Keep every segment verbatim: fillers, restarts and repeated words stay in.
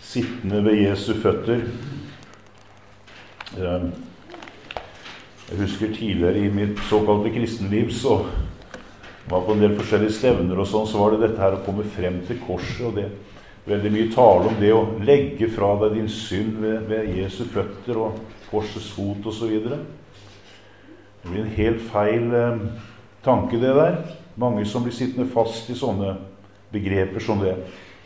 sittende ved Jesu føtter. Jeg husker tidligere i mitt såkalte kristenliv, så var på en del forskjellige stevner og sånn, så var det dette her å komme frem til korset, og det veldig mye tale om det å legge fra deg din synd ved, ved Jesu føtter og korsets fot og så videre. Det blir en helt feil eh, tanke det der. Mange som blir sittende fast i sånne begreper som det.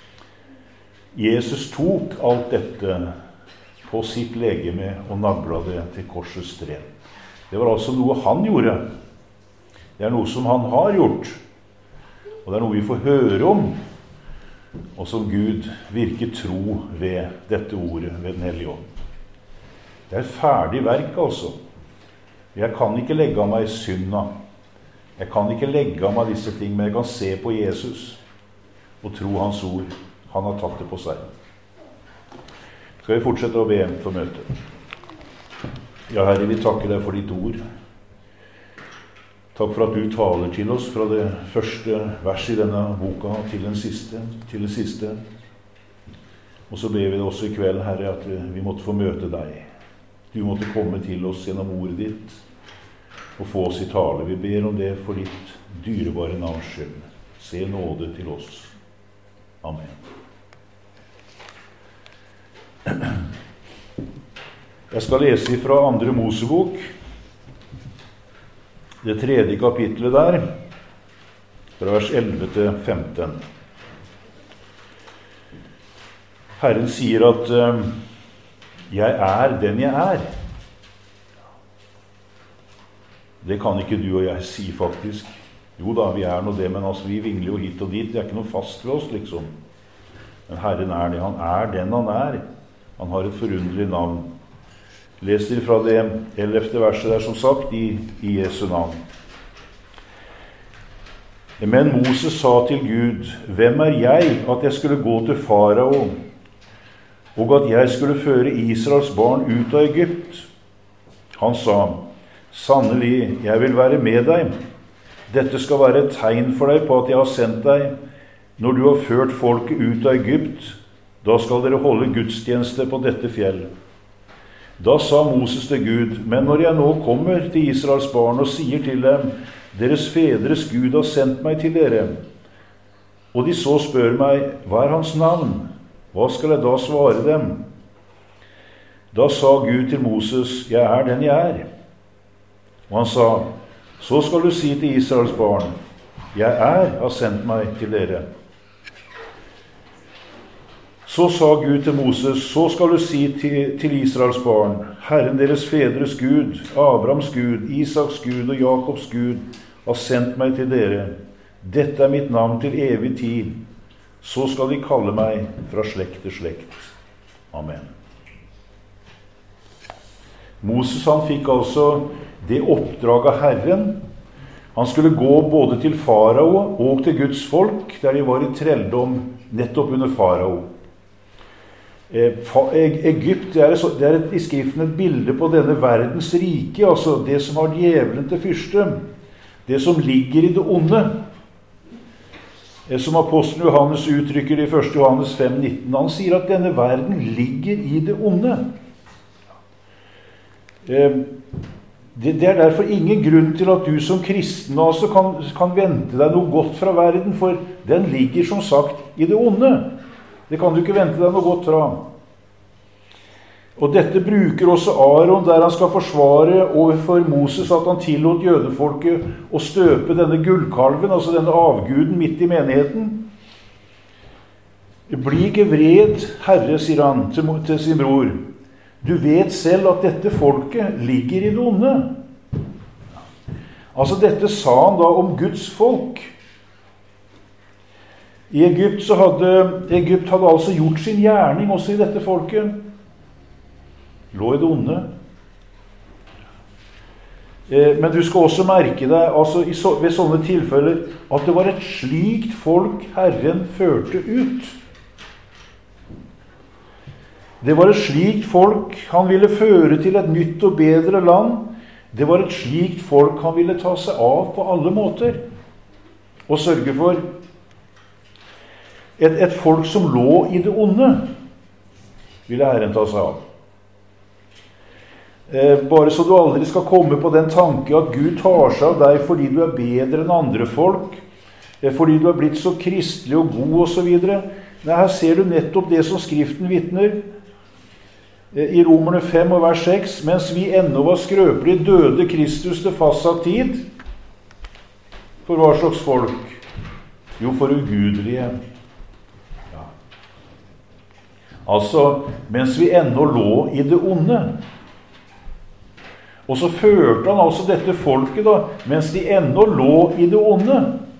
Jesus tok alt dette på sitt legeme og naglet det til korsets tre. Det var altså noe han gjorde. Det er noe som han har gjort. Og det er noe vi får høre om, og som Gud virker tro ved dette ordet, ved den hellige ånd. Det er et ferdig verk, altså. Jeg kan ikke legge av meg synda. Jeg kan ikke legge av meg disse ting, men jeg kan se på Jesus og tro hans ord. Han har tatt det på seg. Skal vi fortsette å be for møtet? Ja, Herre, vi takker deg for ditt ord. Takk for at du taler til oss fra det første verset i denne boka til den siste. Til det siste. Og så ber vi det også i kveld, Herre, at vi måtte få møte deg. Du måtte komme til oss gjennom ordet ditt og få oss i tale. Vi ber om det for ditt dyrebare navns skyld. Se nåde til oss. Amen. Jeg skal lese fra andre Mosebok, det tredje kapitlet der, fra vers elleve til femten. Herren sier at jeg er den jeg er. Det kan ikke du og jeg si, faktisk. Jo da, vi er noe det, men altså, vi vingler jo hit og dit. Det er ikke noe fast ved oss, liksom. Men Herren er det. Han er den han er. Han har et forunderlig navn. Leser fra det ellevte verset der, som sagt, i, i Jesu navn. Men Moses sa til Gud, hvem er jeg at jeg skulle gå til farao, og at jeg skulle føre Israels barn ut av Egypt? Han sa, sannelig, jeg vil være med deg. Dette skal være et tegn for deg på at jeg har sendt deg. Når du har ført folket ut av Egypt, da skal dere holde gudstjeneste på dette fjell. Da sa Moses til Gud, men når jeg nå kommer til Israels barn og sier til dem, deres fedres Gud har sendt meg til dere, og de så spør meg, hva er hans navn? Hva skal jeg da svare dem? Da sa Gud til Moses, jeg er den jeg er. Og han sa, så skal du si til Israels barn, jeg er har sendt meg til dere. Så sa Gud til Moses, så skal du si til, til Israels barn, Herren deres fedres Gud, Abrahams Gud, Isaks Gud og Jakobs Gud har sendt meg til dere. Dette er mitt navn til evig tid. Så skal de kalle meg fra slekt til slekt. Amen. Moses han fikk altså det oppdrag av Herren. Han skulle gå både til farao og til Guds folk, der de var i trelldom nettopp under farao. Egypt, det er, et, det er et, i skriften et bilde på denne verdens rike, altså det som har djevelen til fyrste, det som ligger i det onde. Som apostelen Johannes uttrykker i første Johannes fem nitten, han sier at denne verden ligger i det onde. Det, det er derfor ingen grunn til at du som kristen altså kan, kan vente deg noe godt fra verden, for den ligger som sagt i det onde. Det kan du ikke vente deg noe godt fra. Og dette bruker også Aaron, der han skal forsvare overfor Moses at han tillot jødefolket å støpe denne gullkalven, altså denne avguden midt i menigheten. Bli ikke vred, Herre, sier han til, til sin bror. Du vet selv at dette folket ligger i det onde. Altså dette sa han da om Guds folk. I Egypt så hadde Egypt hadde altså gjort sin gjerning også i dette folket. Lå i det onde. Men du skal også merke deg, altså ved sånne tilfeller, at det var et slikt folk Herren førte ut. Det var et slikt folk han ville føre til et nytt og bedre land. Det var et slikt folk han ville ta seg av på alle måter og sørge for. Et, et folk som lå i det onde. ville Herren ta seg av. Eh, bare så du aldri skal komme på den tanke at Gud tar seg av deg fordi du er bedre enn andre folk, eh, fordi du er blitt så kristelig og god og så videre. Nei, her ser du nettopp det som Skriften vitner. Eh, I Romerne fem og vers seks, mens vi ennå var skrøpelige, døde Kristus til fastsatt tid. For hva slags folk? Jo, for ugudelige. Ja. Altså, mens vi ennå lå i det onde. Og så førte han altså dette folket da, mens de ennå lå i det onde.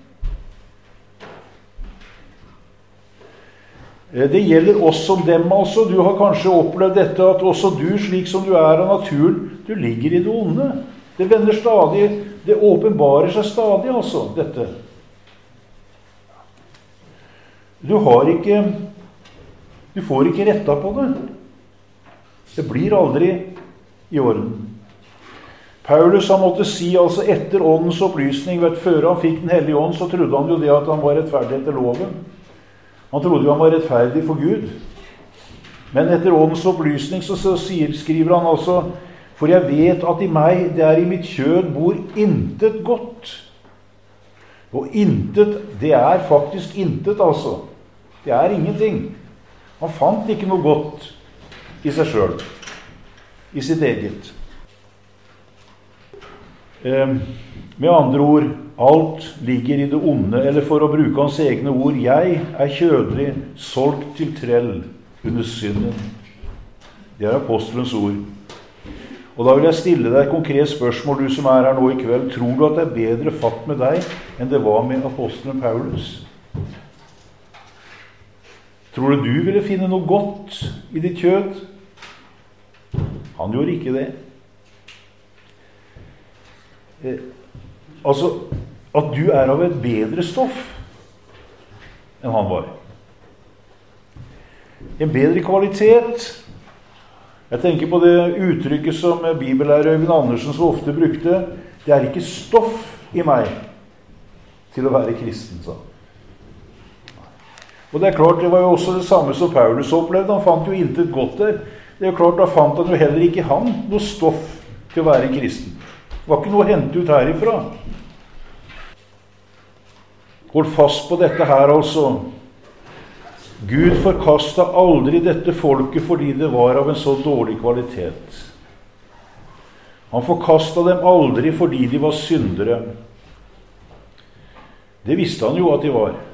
Det gjelder oss som dem altså. Du har kanskje opplevd dette, at også du, slik som du er av naturen, du ligger i det onde. Det vender stadig, det åpenbarer seg stadig altså, dette. Du har ikke, du får ikke retta på det. Det blir aldri i orden. Paulus han måtte si, altså etter åndens opplysning, vet, før han fikk den hellige ånd, så trodde han jo det at han var rettferdig etter loven. Han trodde jo han var rettferdig for Gud. Men etter åndens opplysning så, så sier, skriver han altså, for jeg vet at i meg, det er i mitt kjød, bor intet godt. Og intet, det er faktisk intet altså. Det er ingenting. Han fant ikke noe godt i seg selv, i sitt eget. Eh, med andre ord, alt ligger i det onde, eller for å bruke hans egne ord, jeg er kjødelig, solgt til trell under synden. Det er apostelens ord. Og da vil jeg stille deg et konkret spørsmål, du som er her nå i kveld. Tror du at det er bedre fatt med deg enn det var med apostelen Paulus? Tror du du ville finne noe godt i ditt kjød? Han gjorde ikke det. Eh, altså, at du er av et bedre stoff enn han var. En bedre kvalitet. Jeg tenker på det uttrykket som bibellærer Øyvind Andersen så ofte brukte. Det er ikke stoff i meg til å være kristen, sa han. Og det er klart, det var jo også det samme som Paulus opplevde. Han fant jo intet godt der. Det er jo klart, da fant han jo heller ikke han noe stoff til å være en kristen. Det var ikke noe å hente ut herifra. Hold fast på dette her altså. Gud forkastet aldri dette folket fordi det var av en så dårlig kvalitet. Han forkastet dem aldri fordi de var syndere. Det visste han jo at de var.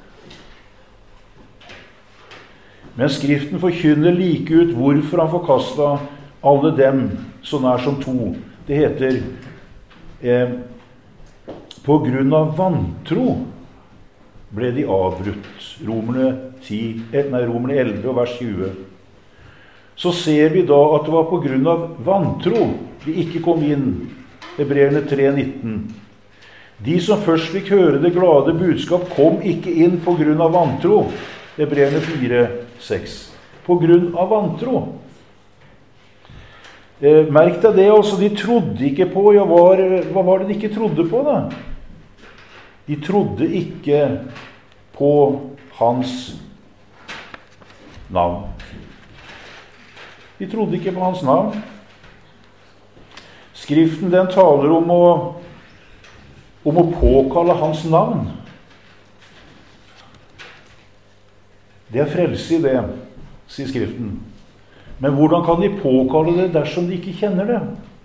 Men Skriften forkynner like ut hvorfor han forkastet alle dem så nær som to. Det heter eh, på grunn av vantro ble de avbrutt. Romerne, ti, nei, Romerne elleve vers tjue. Så ser vi da at det var på grunn av vantro de ikke kom inn. Hebreerne tre nitten. De som først fikk høre det glade budskap kom ikke inn på grunn av vantro. Hebreerne fire seks. På grunn av vantro. Eh, merk deg det, altså, de trodde ikke på, ja, var, hva var det de ikke trodde på da? De trodde ikke på hans navn. De trodde ikke på hans navn. Skriften den taler om å, om å påkalle hans navn. Det er frelse i det, sier Skriften. Men hvordan kan de påkalle det dersom de ikke kjenner det?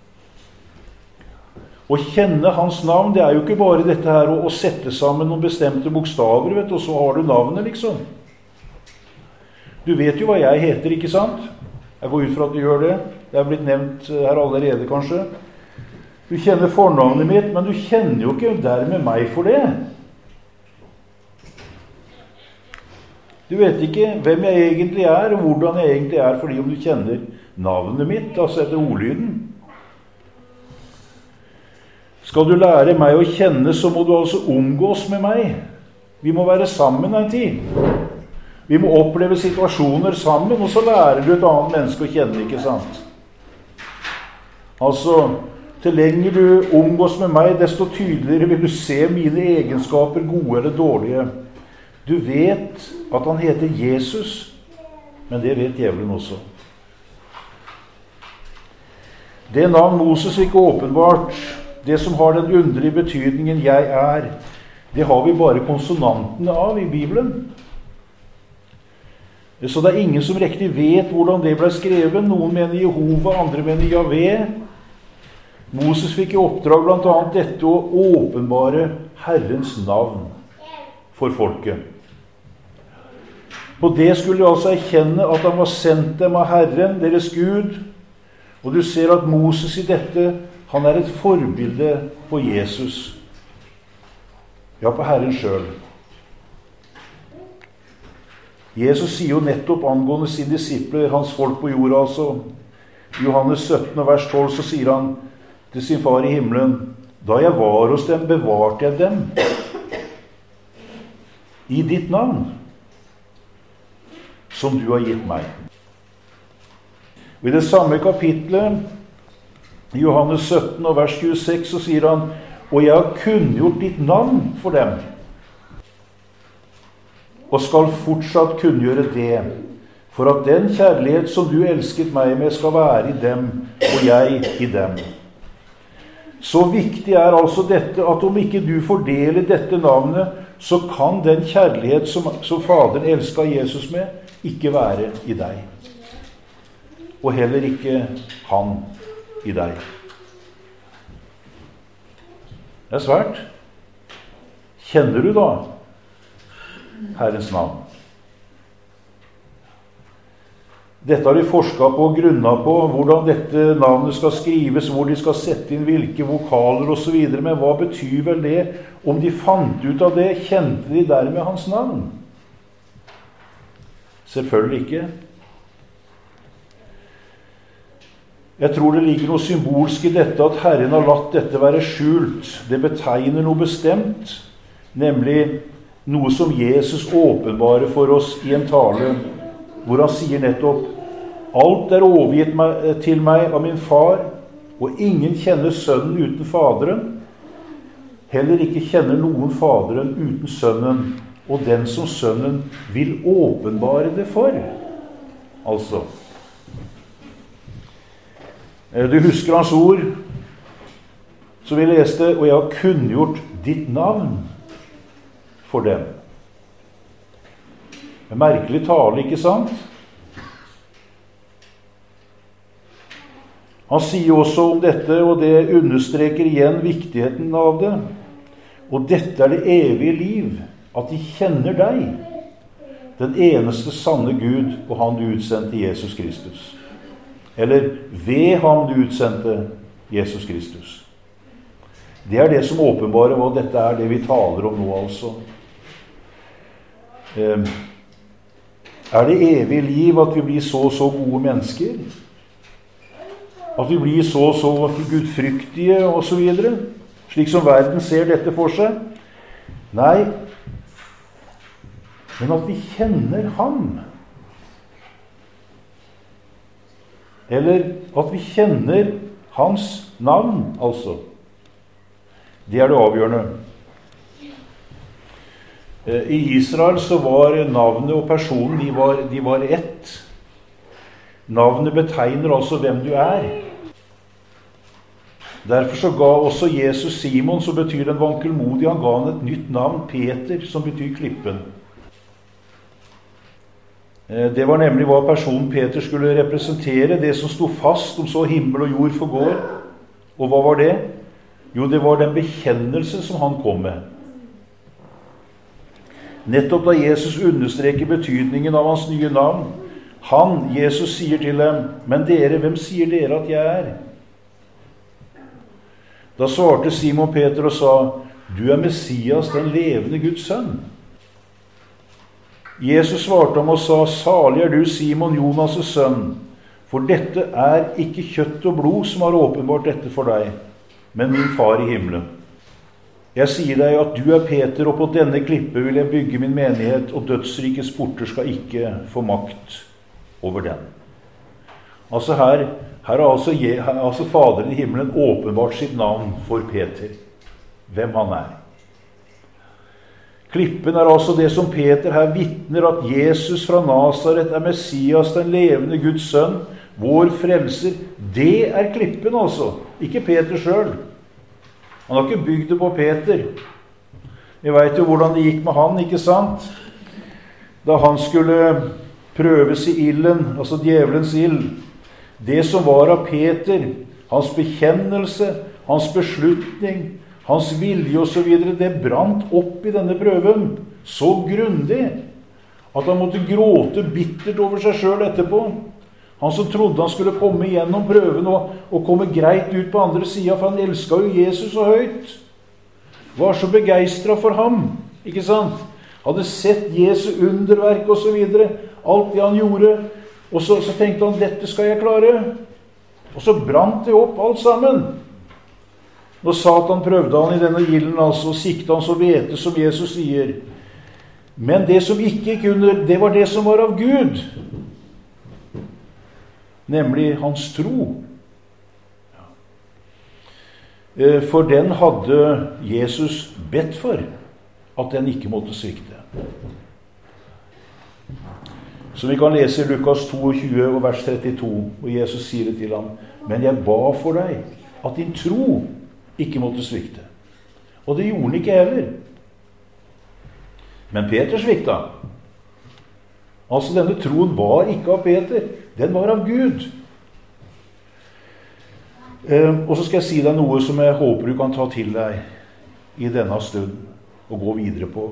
Å kjenne hans navn, det er jo ikke bare dette her å, å sette sammen noen bestemte bokstaver, vet du, og så har du navnet, liksom. Du vet jo hva jeg heter, ikke sant? Jeg går ut fra at du gjør det. Det er blitt nevnt her allerede, kanskje. Du kjenner fornavnet mitt, men du kjenner jo ikke dermed meg for det. Du vet ikke hvem jeg egentlig er, og hvordan jeg egentlig er, fordi om du kjenner navnet mitt, altså etter ordlyden. Skal du lære meg å kjenne, så må du altså omgås med meg. Vi må være sammen en tid. Vi må oppleve situasjoner sammen, og så lærer du et annet menneske å kjenne, ikke sant? Altså, til lenger du omgås med meg, desto tydeligere vil du se mine egenskaper, gode eller dårlige. Du vet at han heter Jesus, men det vet djevelen også. Det navn Moses ikke åpenbart, det som har den underlige betydningen 'jeg er', det har vi bare konsonantene av i Bibelen. Så det er ingen som riktig vet hvordan det ble skrevet. Noen mener Jehova, andre mener Javé. Moses fikk i oppdrag blant annet dette å åpenbare Herrens navn for folket. På det skulle de altså erkjenne at han var sendt dem av Herren, deres Gud. Og du ser at Moses i dette, han er et forbilde på Jesus. Ja, på Herren selv. Jesus sier jo nettopp angående sine disipler, hans folk på jorda altså. I Johannes sytten, vers tolv, så sier han til sin far i himmelen: da jeg var hos dem, bevarte jeg dem i ditt navn, som du har gitt meg. Og i det samme kapitlet, i Johannes sytten, og vers tjueseks, så sier han: og jeg har kunngjort ditt navn for dem, og skal fortsatt kunngjøre det, for at den kjærlighet som du elsket meg med, skal være i dem, og jeg i dem. Så viktig er altså dette, at om ikke du fordeler dette navnet, så kan den kjærlighet som, som Faderen elsket Jesus med, ikke være i deg. Og heller ikke han i deg. Det er svært. Kjenner du da Herrens navn? Dette har de forsket på og grunnet på, hvordan dette navnet skal skrives, hvor de skal sette inn hvilke vokaler og så videre. Men hva betyr vel det? Om de fant ut av det, kjente de dermed hans navn? Selvfølgelig ikke. Jeg tror det ligger noe symbolsk i dette, at Herren har latt dette være skjult. Det betegner noe bestemt, nemlig noe som Jesus åpenbarer for oss i en tale, hvor han sier nettopp: alt er overgitt meg, til meg av min far, og ingen kjenner sønnen uten faderen. Heller ikke kjenner noen faderen uten sønnen, og den som sønnen vil åpenbare det for. Altså, du husker hans ord, som vi leste: og jeg har kunngjort ditt navn for dem. En merkelig tale, ikke sant? Han sier også om dette, og det understreker igjen viktigheten av det. Og dette er det evige liv, at de kjenner deg, den eneste sanne Gud, og han du utsendte, Jesus Kristus. Eller ved ham du utsendte, Jesus Kristus. Det er det som åpenbarer hva dette er, det vi taler om nå altså. Eh, er det evig liv at vi blir så så gode mennesker? At vi blir så så gudfryktige og så videre? Slik som verden ser dette for seg? Nei, men at vi kjenner ham. Eller at vi kjenner hans navn, altså. Det er det avgjørende. I Israel så var navnet og personen, de var, de var ett. Navnet betegner altså hvem du er. Derfor så ga også Jesus Simon, som betyr den vankelmodige, han ga han et nytt navn, Peter, som betyr klippen. Det var nemlig hva personen Peter skulle representere, det som sto fast om så himmel og jord forgår. Og hva var det? Jo, det var den bekjennelse som han kom med. Nettopp da Jesus understreker betydningen av hans nye navn, han, Jesus, sier til dem: men dere, hvem sier dere at jeg er? Da svarte Simon Peter og sa: du er Messias, den levende Guds sønn. Jesus svarte ham og sa: salig er du, Simon, Jonas' sønn, for dette er ikke kjøtt og blod som har åpenbart dette for deg, men min far i himmelen. Jeg sier deg at du er Peter, og på denne klippe vil jeg bygge min menighet, og dødsrikets porter skal ikke få makt over den. Altså her, her har altså, her, altså Faderen i himmelen åpenbart sitt navn for Peter, hvem han er. Klippen er altså det som Peter her vitner, at Jesus fra Nazaret er Messias, den levende Guds sønn, vår frelser, det er klippen altså, ikke Peter selv. Han har ikke bygd det på Peter. Vi vet jo hvordan det gikk med han, ikke sant? Da han skulle prøves i ilden, altså djevelens ild. Det som var av Peter, hans bekjennelse, hans beslutning, hans vilje og så videre, det brant opp i denne prøven så grundig at han måtte gråte bittert over seg selv etterpå. Han som trodde han skulle komme gjennom prøven og, og komme greit ut på andre siden, for han elsket jo Jesus så høyt. Var så begeistret for ham, ikke sant? Hadde sett Jesu underverk og så videre, alt det han gjorde, og så, så tenkte han, dette skal jeg klare. Og så brant det opp alt sammen. Når Satan prøvde han i denne ilden, altså, og siktet han så hvete som Jesus sier. Men det som ikke gikk under, det var det som var av Gud. Nemlig hans tro. For den hadde Jesus bedt for, at den ikke måtte svikte. Som vi kan lese i Lukas tjueto og vers trettito, og Jesus sier det til ham, men jeg ba for deg, at din tro ikke måtte svikte. Og det gjorde han ikke heller. Men Peter svikta. Altså denne troen var ikke av Peter, den var av Gud. Eh, og så skal jeg si deg noe som jeg håper du kan ta til deg i denne stunden, og gå videre på.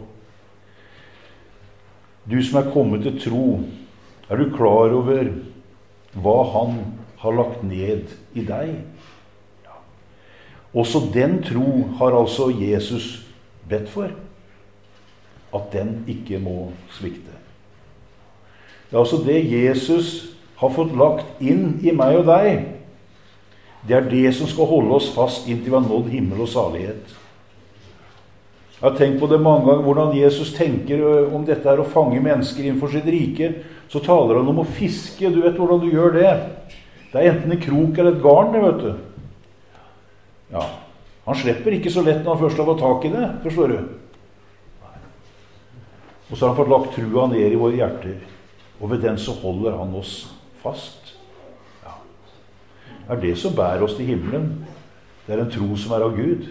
Du som er kommet til tro, er du klar over hva han har lagt ned i deg? Ja. Også den tro har altså Jesus bedt for, at den ikke må svikte. Det er altså det Jesus har fått lagt inn i meg og deg. Det er det som skal holde oss fast inntil vi har nådd himmel og salighet. Jeg har tenkt på det mange ganger, hvordan Jesus tenker om dette er å fange mennesker innenfor sitt rike. Så taler han om å fiske. Du vet hvordan du gjør det. Det er enten en krok eller et garn, det vet du. Ja, han slipper ikke så lett når han først har fått tak i det, forstår du. Og så har han fått lagt trua ned i våre hjerter. Og ved den så holder han oss fast. Ja. Det er det som bærer oss til himmelen. Det er en tro som er av Gud.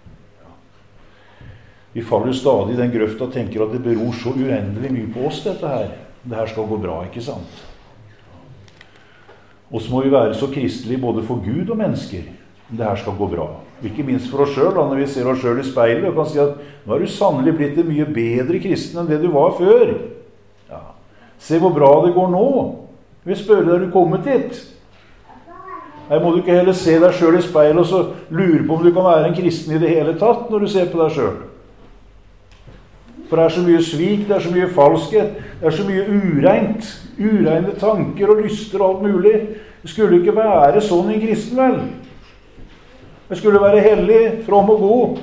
Vi faller stadig i den grøfta og tenker at det beror så uendelig mye på oss, dette her. Det her skal gå bra, ikke sant? Og så må vi være så kristelige både for Gud og mennesker. Det her skal gå bra. Ikke minst for oss selv, når vi ser oss selv i speilet, og kan si at nå har du sannelig blitt en mye bedre kristen enn det du var før. Ja. Se hvor bra det går nå. Vi spør deg, er du kommet dit? Her må du ikke heller se deg selv i speilet og så lure på om du kan være en kristen i det hele tatt når du ser på deg selv. For det er så mye svik, det er så mye falskhet, det er så mye ureint, ureine tanker og lyster og alt mulig. Det skulle ikke være sånn i en kristen, vel? Det skulle være hellig, from og god.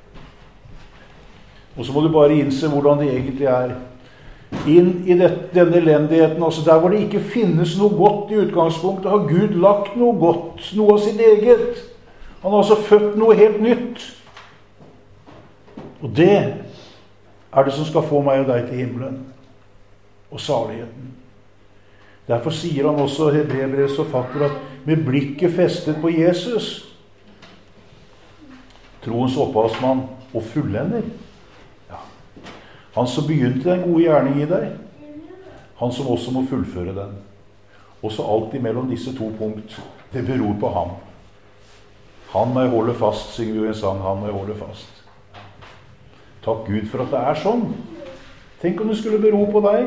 Og så må du bare innse hvordan det egentlig er. Inn i det, denne elendigheten, altså der hvor det ikke finnes noe godt i utgangspunktet, har Gud lagt noe godt, noe av sitt eget. Han har altså født noe helt nytt. Og det er det som skal få meg og deg til himmelen og saligheten. Derfor sier han også, Hebreerbrevets forfatter, at med blikket festet på Jesus, troens opphavsmann og fullender. Ja. Han som begynte den gode gjerning i deg, han som også må fullføre den. Også alltid mellom disse to punkt, det beror på ham. Han må jeg holde fast, synger vi en sang, han må jeg holde fast. Takk Gud for at det er sånn. Tenk om det skulle bero på deg.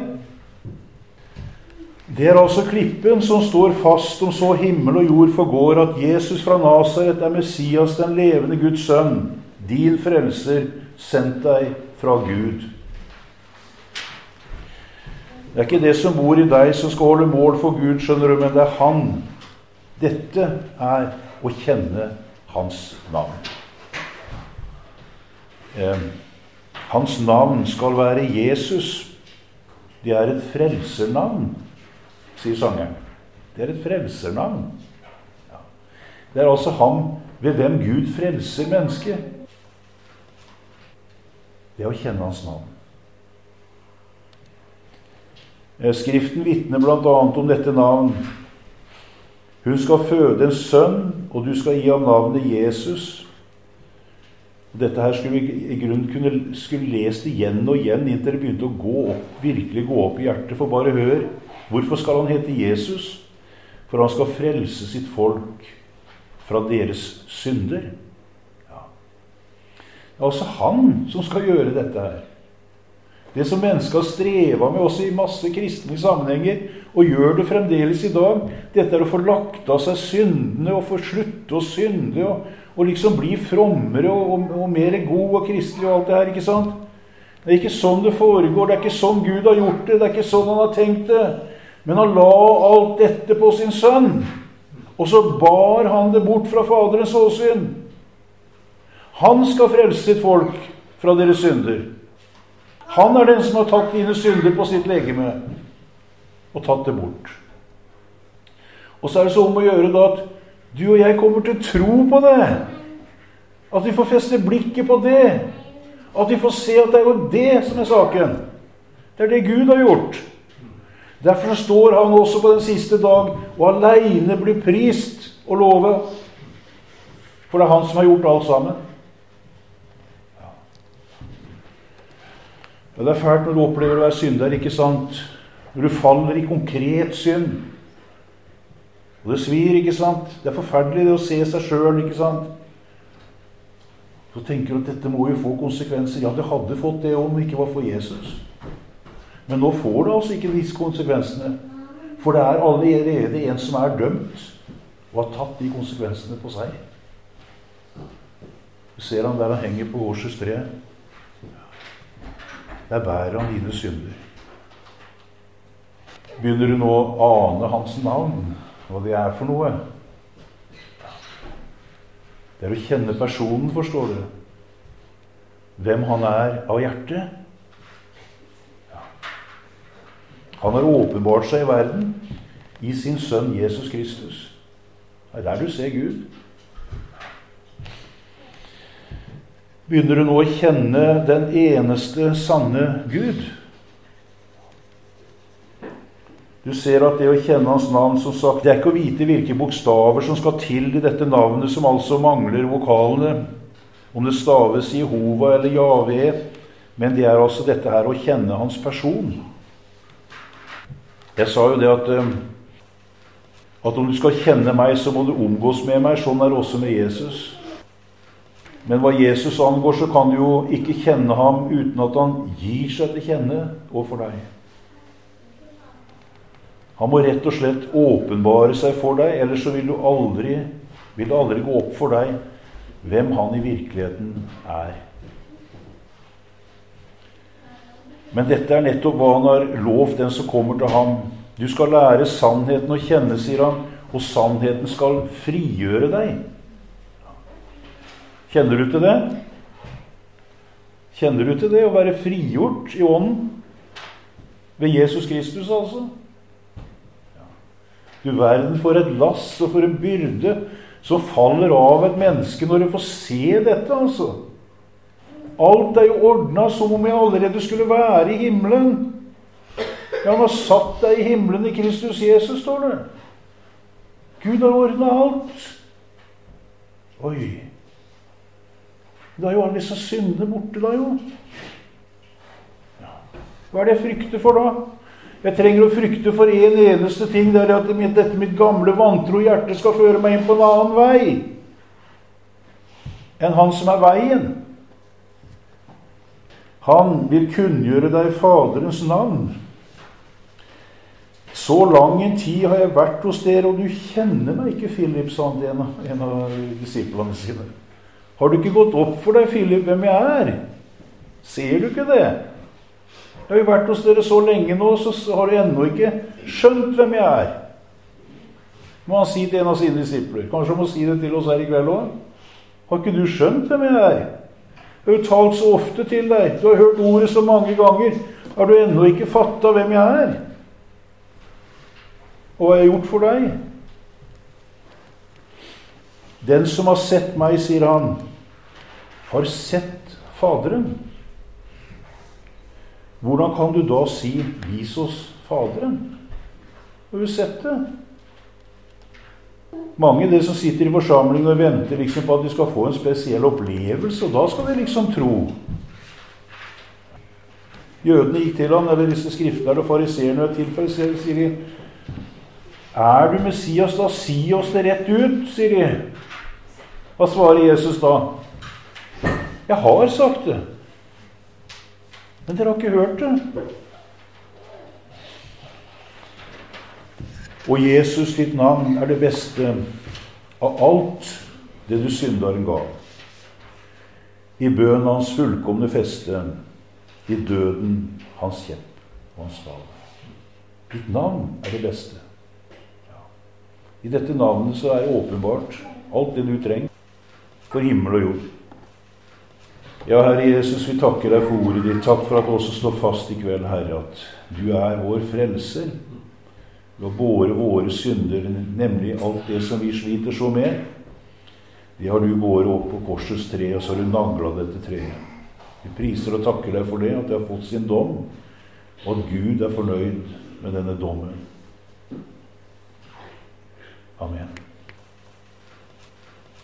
Det er altså klippen som står fast om så himmel og jord forgår, at Jesus fra Nazaret er Messias, den levende Guds sønn, din frelser, sendt deg fra Gud. Det er ikke det som bor i deg som skal holde mål for Gud, skjønner du, men det er han. Dette er å kjenne hans navn. Eh, Hans navn skal være Jesus. Det er et frelsernavn, sier sangeren. Det er et frelsernavn. Ja. Det er altså ham ved hvem Gud frelser mennesket. Det er å kjenne hans navn. Skriften vitner blant annet om dette navn Hun skal føde en sønn, og du skal gi ham navnet Jesus. Dette her skulle vi i grunnen kunne skulle lest igjen og igjen inntil det begynte å gå opp, virkelig gå opp i hjertet. For bare hør, hvorfor skal han hete Jesus? For han skal frelse sitt folk fra deres synder. Ja. Det er altså han som skal gjøre dette her. Det som mennesker har strevet med også i masse kristne sammenhenger, og gjør det fremdeles i dag, dette er å få lagt av seg syndene, og få slutte å synde, og, og liksom bli frommere, og, og, og mer god og kristelig, og alt det her, ikke sant? Det er ikke sånn det foregår, det er ikke sånn Gud har gjort det, det er ikke sånn han har tenkt det. Men han la alt dette på sin sønn, og så bar han det bort fra faderens åsyn. Han skal frelse sitt folk fra deres synder. Han er den som har tatt dine synder på sitt legeme og tatt det bort. Og så er det så om å gjøre da at du og jeg kommer til å tro på det. At vi får feste blikket på det. At vi får se at det er jo det som er saken. Det er det Gud har gjort. Derfor står han også på den siste dag og alene blir prist og lovet. For det er han som har gjort alt sammen. Ja, det er fælt når du opplever å være synder, ikke sant? Når du faller i konkret synd. Og det svir, ikke sant? Det er forferdelig det å se seg selv, ikke sant? Så tenker du at dette må jo få konsekvenser. Ja, det hadde fått det om det ikke var for Jesus. Men nå får det altså ikke disse konsekvensene. For det er allerede en som er dømt, og har tatt de konsekvensene på seg. Du ser han der han henger på korsets tre. Der bærer han dine synder. Begynner du nå å ane hans navn, hva det er for noe? Det er å kjenne personen, forstår du. Hvem han er av hjertet. Ja. Han har åpenbart seg i verden i sin sønn Jesus Kristus. Det er der du ser Gud. Begynner du nå å kjenne den eneste sanne Gud? Du ser at det å kjenne hans navn, som sagt, det er ikke å vite hvilke bokstaver som skal til i dette navnet, som altså mangler vokalene, om det staves Jehova eller Jahve, men det er altså dette her å kjenne hans person. Jeg sa jo det at, at om du skal kjenne meg, så må du omgås med meg, sånn er det også med Jesus. Men hva Jesus angår, så kan du jo ikke kjenne ham uten at han gir seg til kjenne overfor deg. Han må rett og slett åpenbare seg for deg, ellers så vil, du aldri, vil det aldri gå opp for deg hvem han i virkeligheten er. Men dette er nettopp hva han har lovt den som kommer til ham. Du skal lære sannheten å kjenne, sier han, og sannheten skal frigjøre deg. Kjenner du til det? Kjenner du til det å være frigjort i ånden? Ved Jesus Kristus, altså? Du verden for et last og for en byrde som faller av et menneske når du får se dette, altså. Alt er jo ordnet som om jeg allerede skulle være i himmelen. Ja, han har satt deg i himmelen i Kristus Jesus, står det. Gud har ordnet alt. Oi. Da er jo alle disse syndene borte da, jo. Ja. Hva er det jeg frykter for da? Jeg trenger å frykte for en eneste ting, det er at dette mitt gamle vantro hjerte skal føre meg inn på en annen vei enn han som er veien. Han vil kunngjøre deg Faderens navn. Så lang en tid har jeg vært hos dere, og du kjenner meg ikke, Philip, sa han til en av, en av disiplene sine. Har du ikke gått opp for deg, Philip, hvem jeg er? Ser du ikke det? Jeg har jo vært hos dere så lenge nå, så har du ennå ikke skjønt hvem jeg er. Må han si til en av sine disipler. Kanskje han må si det til oss her i kveld også. Har ikke du skjønt hvem jeg er? Jeg har jo talt så ofte til deg. Du har hørt ordet så mange ganger. Har du ennå ikke fattet hvem jeg er? Og hva jeg har gjort for deg? Den som har sett meg, sier han, har sett Faderen. Hvordan kan du da si, vis oss Faderen? Har du sett det? Mange det som sitter i forsamlingen og venter liksom på at de skal få en spesiell opplevelse, og da skal de liksom tro. Jødene gikk til han, eller disse skriftlærde og fariseerne og til fariseerne, sier de, er du Messias da? Si oss det rett ut, sier de. Hva svarer Jesus da? Jeg har sagt det, men dere har ikke hørt det. Og Jesus, ditt navn, er det beste av alt det du synderen ga. I bønnen hans fullkomne feste, i døden hans kjepp og hans fall. Ditt navn er det beste. Ja. I dette navnet så er det åpenbart alt det du trenger for himmel og jord. Ja, Herre Jesus, vi takker deg for ordet ditt. Takk for at du også slår fast i kveld, Herre, at du er vår frelser. Du har båret våre synder, nemlig alt det som vi sliter så med. Det har du båret opp på korsets tre, og så har du naglet dette treet. Vi priser og takker deg for det, at det har fått sin dom, og at Gud er fornøyd med denne dommen. Amen.